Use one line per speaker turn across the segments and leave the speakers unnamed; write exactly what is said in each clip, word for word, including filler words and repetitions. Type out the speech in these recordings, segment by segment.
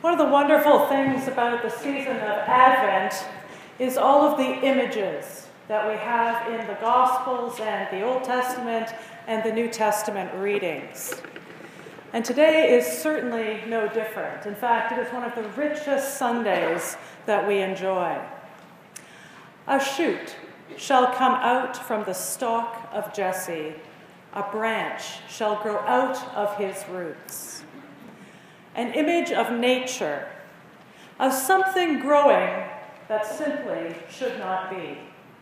One of the wonderful things about the season of Advent is all of the images that we have in the Gospels and the Old Testament and the New Testament readings. And today is certainly no different. In fact, it is one of the richest Sundays that we enjoy. A shoot shall come out from the stalk of Jesse. A branch shall grow out of his roots. An image of nature, of something growing that simply should not be.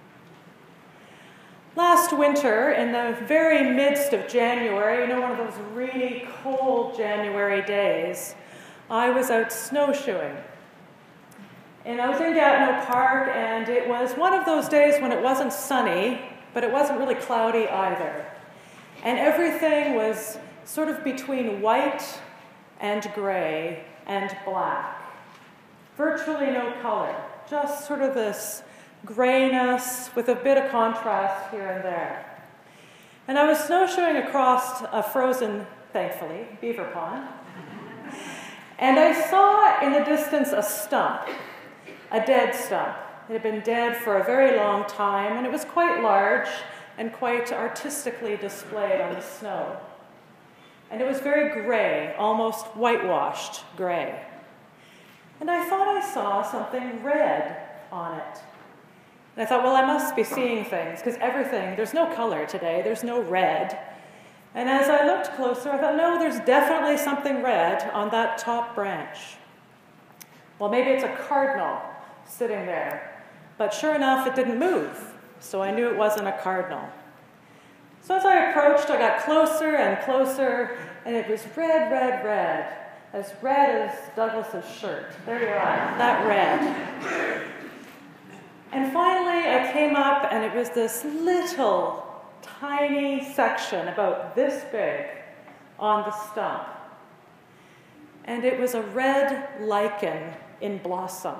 Last winter, in the very midst of January, you know, one of those really cold January days, I was out snowshoeing. And I was in Gatineau Park, and it was one of those days when it wasn't sunny, but it wasn't really cloudy either. And everything was sort of between white and gray and black. Virtually no color, just sort of this grayness with a bit of contrast here and there. And I was snowshoeing across a frozen, thankfully, beaver pond. And I saw in the distance a stump, a dead stump. It had been dead for a very long time, and it was quite large and quite artistically displayed on the snow. And it was very gray, almost whitewashed gray. And I thought I saw something red on it. And I thought, well, I must be seeing things, because everything, there's no color today, there's no red. And as I looked closer, I thought, no, there's definitely something red on that top branch. Well, maybe it's a cardinal sitting there. But sure enough, it didn't move, so I knew it wasn't a cardinal. So as I approached, I got closer and closer, and it was red, red, red, as red as Douglas's shirt. There you are, that red. And finally, I came up, and it was this little, tiny section, about this big, on the stump. And it was a red lichen in blossom.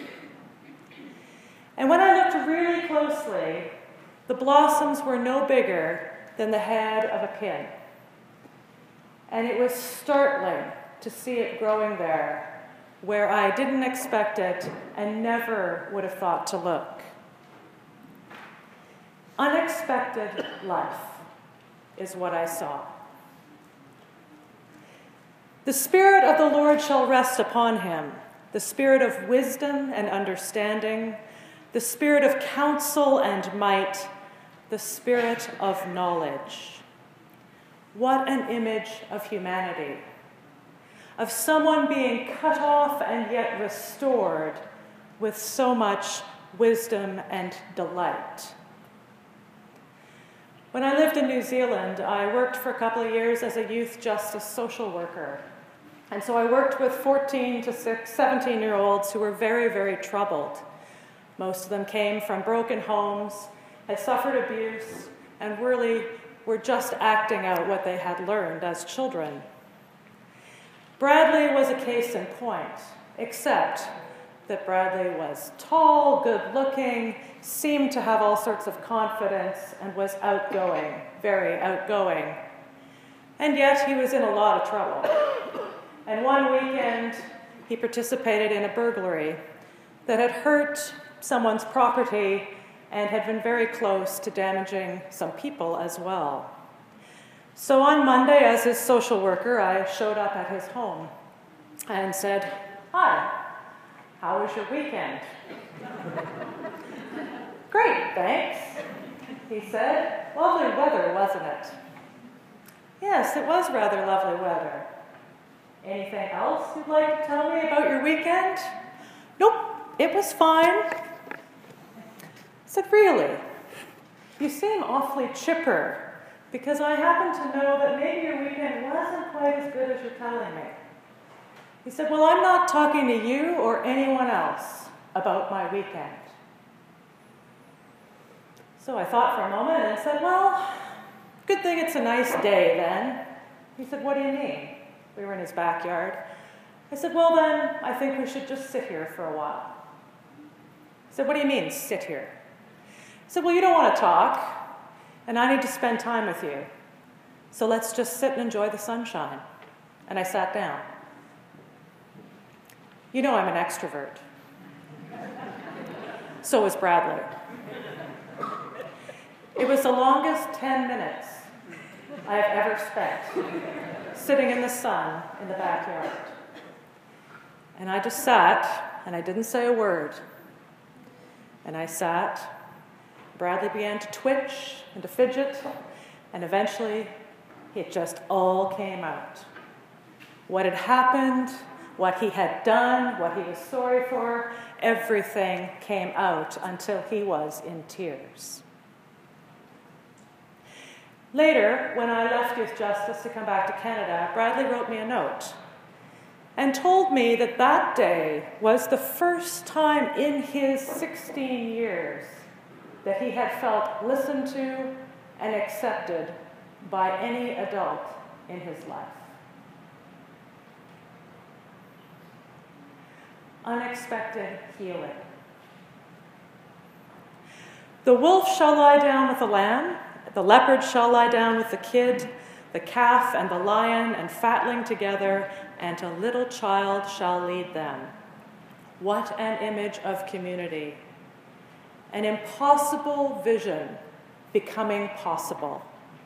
And when I looked really closely, the blossoms were no bigger than the head of a pin. And it was startling to see it growing there, where I didn't expect it and never would have thought to look. Unexpected life is what I saw. The Spirit of the Lord shall rest upon him, the Spirit of wisdom and understanding, the Spirit of counsel and might, the Spirit of knowledge. What an image of humanity, of someone being cut off and yet restored with so much wisdom and delight. When I lived in New Zealand, I worked for a couple of years as a youth justice social worker. And so I worked with fourteen to seventeen-year-olds who were very, very troubled. Most of them came from broken homes, had suffered abuse, and really were just acting out what they had learned as children. Bradley was a case in point, except that Bradley was tall, good-looking, seemed to have all sorts of confidence, and was outgoing, very outgoing. And yet he was in a lot of trouble. And one weekend, he participated in a burglary that had hurt someone's property and had been very close to damaging some people as well. So on Monday, as his social worker, I showed up at his home and said, "Hi, how was your weekend?" "Great, thanks," he said. "Lovely weather, wasn't it?" "Yes, it was rather lovely weather." "Anything else you'd like to tell me about your weekend?" "Nope, it was fine." I said, "Really? You seem awfully chipper, because I happen to know that maybe your weekend wasn't quite as good as you're telling me." He said, "Well, I'm not talking to you or anyone else about my weekend." So I thought for a moment and said, "Well, good thing it's a nice day then." He said, "What do you mean?" We were in his backyard. I said, "Well then, I think we should just sit here for a while." He said, "What do you mean, sit here?" I said, "Well, you don't want to talk, and I need to spend time with you. So let's just sit and enjoy the sunshine." And I sat down. You know I'm an extrovert. So is Bradley. It was the longest ten minutes I have ever spent sitting in the sun in the backyard. And I just sat, and I didn't say a word. And I sat. Bradley began to twitch and to fidget, and eventually it just all came out. What had happened, what he had done, what he was sorry for, everything came out until he was in tears. Later, when I left Youth Justice to come back to Canada, Bradley wrote me a note and told me that that day was the first time in his sixteen years that he had felt listened to and accepted by any adult in his life. Unexpected healing. The wolf shall lie down with the lamb, the leopard shall lie down with the kid, the calf and the lion and fatling together, and a little child shall lead them. What an image of community. An impossible vision becoming possible.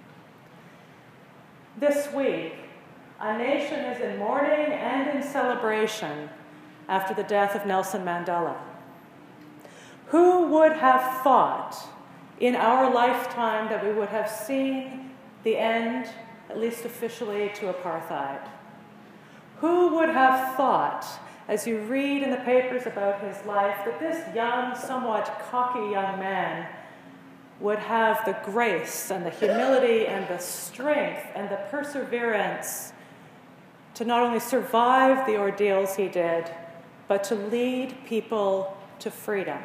This week, a nation is in mourning and in celebration after the death of Nelson Mandela. Who would have thought in our lifetime that we would have seen the end, at least officially, to apartheid? Who would have thought, as you read in the papers about his life, that this young, somewhat cocky young man would have the grace and the humility and the strength and the perseverance to not only survive the ordeals he did, but to lead people to freedom?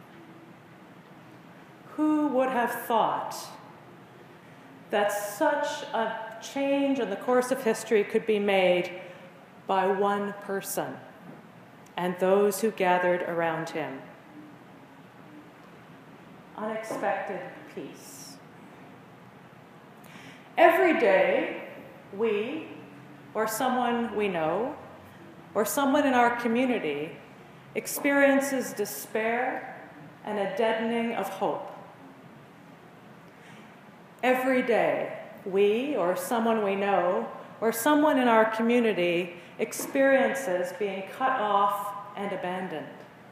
Who would have thought that such a change in the course of history could be made by one person and those who gathered around him? Unexpected peace. Every day, we, or someone we know, or someone in our community experiences despair and a deadening of hope. Every day, we, or someone we know, or someone in our community experiences being cut off and abandoned.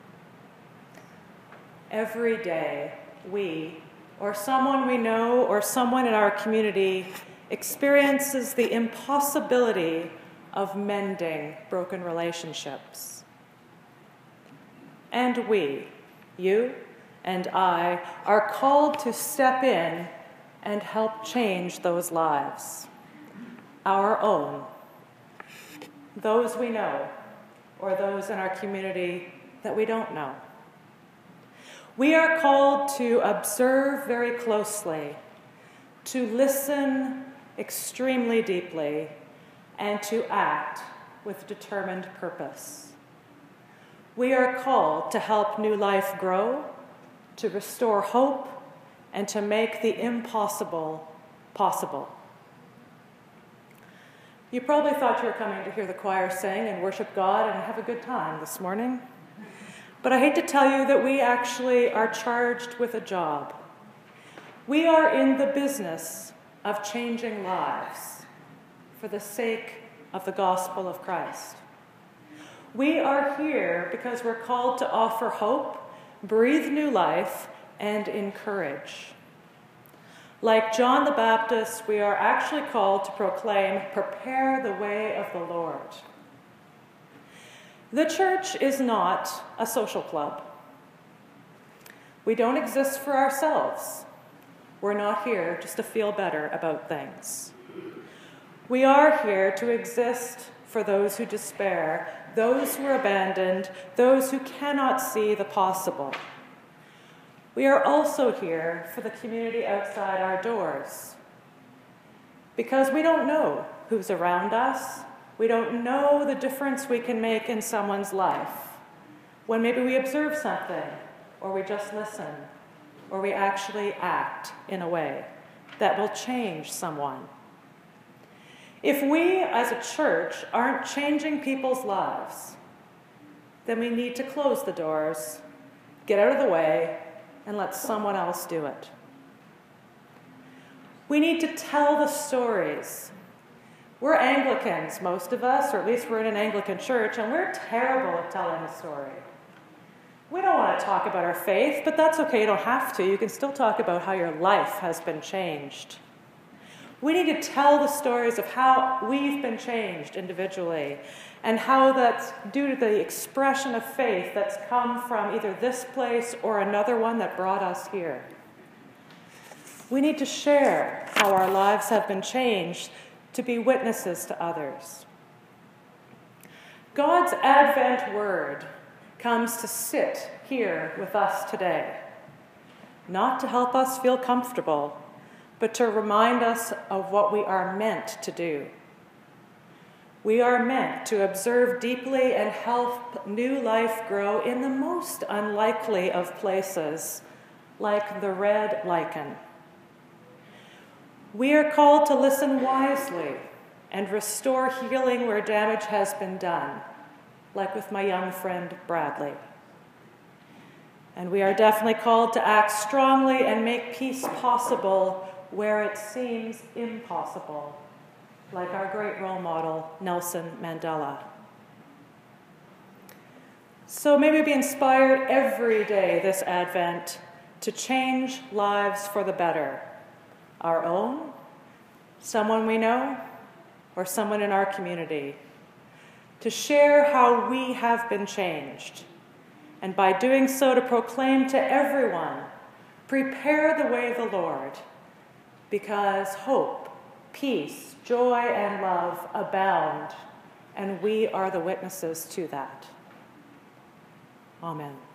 Every day, we, or someone we know, or someone in our community experiences the impossibility of mending broken relationships. And we, you and I, are called to step in and help change those lives, our own, those we know, or those in our community that we don't know. We are called to observe very closely, to listen extremely deeply, and to act with determined purpose. We are called to help New Life grow, to restore hope, and to make the impossible possible. You probably thought you were coming to hear the choir sing and worship God and have a good time this morning. But I hate to tell you that we actually are charged with a job. We are in the business of changing lives for the sake of the gospel of Christ. We are here because we're called to offer hope, breathe new life, and encourage. Like John the Baptist, we are actually called to proclaim, "Prepare the way of the Lord." The church is not a social club. We don't exist for ourselves. We're not here just to feel better about things. We are here to exist for those who despair, those who are abandoned, those who cannot see the possible. We are also here for the community outside our doors, because we don't know who's around us. We don't know the difference we can make in someone's life when maybe we observe something, or we just listen, or we actually act in a way that will change someone. If we as a church aren't changing people's lives, then we need to close the doors, get out of the way, and let someone else do it. We need to tell the stories. We're Anglicans, most of us, or at least we're in an Anglican church, and we're terrible at telling a story. We don't want to talk about our faith, but that's okay, you don't have to. You can still talk about how your life has been changed. We need to tell the stories of how we've been changed individually, and how that's due to the expression of faith that's come from either this place or another one that brought us here. We need to share how our lives have been changed to be witnesses to others. God's Advent word comes to sit here with us today, not to help us feel comfortable, but to remind us of what we are meant to do. We are meant to observe deeply and help new life grow in the most unlikely of places, like the red lichen. We are called to listen wisely and restore healing where damage has been done, like with my young friend Bradley. And we are definitely called to act strongly and make peace possible where it seems impossible, like our great role model, Nelson Mandela. So may we be inspired every day this Advent to change lives for the better, our own, someone we know, or someone in our community, to share how we have been changed, and by doing so to proclaim to everyone, prepare the way of the Lord, because hope, peace, joy, and love abound, and we are the witnesses to that. Amen.